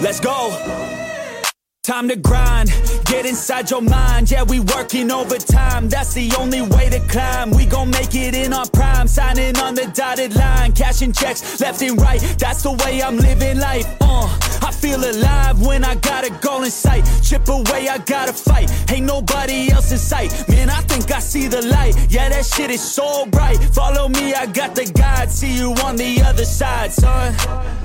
Let's go. Time to grind, get inside your mind. Yeah, we working overtime, that's the only way to climb. We gon' make it in our prime, signing on the dotted line. Cashing checks left and right, that's the way I'm living life. I feel alive when I got a goal in sight. Chip away, I gotta fight, ain't nobody else in sight. Man, I think I see the light, yeah, that shit is so bright. Follow me, I got the guide, see you on the other side, son.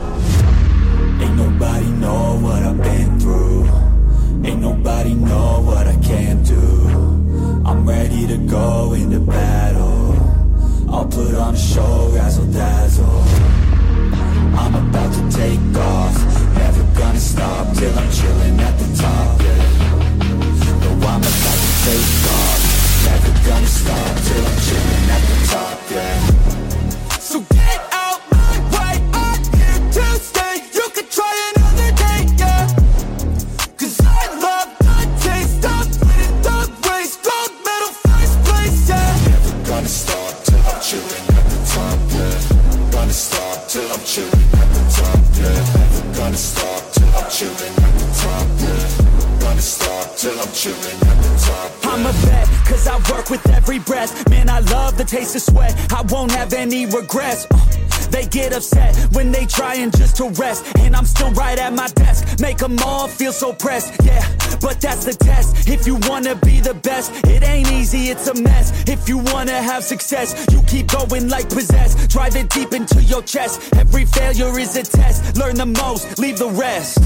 Ain't nobody know what I've been through. Ain't nobody know what I can do. I'm ready to go into battle. I'll put on a show, razzle dazzle. I'm about to take off, never gonna stop till I'm chilling at the top, yeah. No, I'm about to take off, never gonna stop till I'm chilling at the top, yeah. So get out my way, I'm here to stay. You can try another day, yeah. Cause I love the taste of winning the race. Gold medal, first place, yeah. Never gonna stop till I'm chilling at the top, yeah. Gonna stop till I'm chilling at the top, yeah. Never gonna stop till I'm chilling at the top, yeah. Gonna stop till I'm chilling at the top, yeah. I'm a vet, cause I work with every breath. Man, I love the taste of sweat, I won't have any regrets. They get upset when they trying just to rest, and I'm still right at my desk, make them all feel so pressed. Yeah, but that's the test. If you wanna be the best, it ain't easy, it's a mess. If you wanna have success, you keep going like possessed. Drive it deep into your chest. Every failure is a test. Learn the most, leave the rest.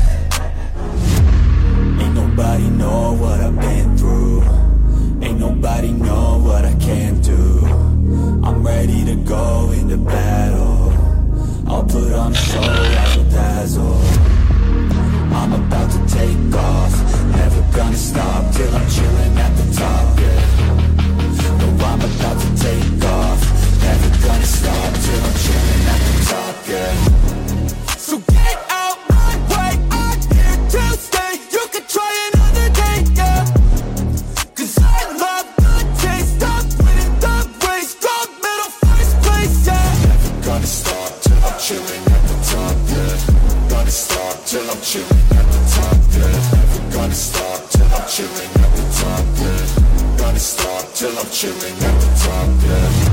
Ain't nobody know what I've been through. Ain't nobody know what I can do. I'm ready to go into battle. I'll put on a show, razzle dazzle. I'm about to take off, never gonna stop till I'm chilling at the top, yeah. No, I'm about to take off, never gonna stop till I'm chilling at the top, yeah. So get out my way, I'm here to stay. You can try another day, yeah. Cause I love the taste of winning the race. Gold medal, first place, yeah. Never gonna stop till I'm chilling at the top, yeah. Gonna stop till I'm chilling at the top, yeah. Never gonna stop till I'm chilling at the top, yeah. Gonna stop till I'm chilling at the top, yeah.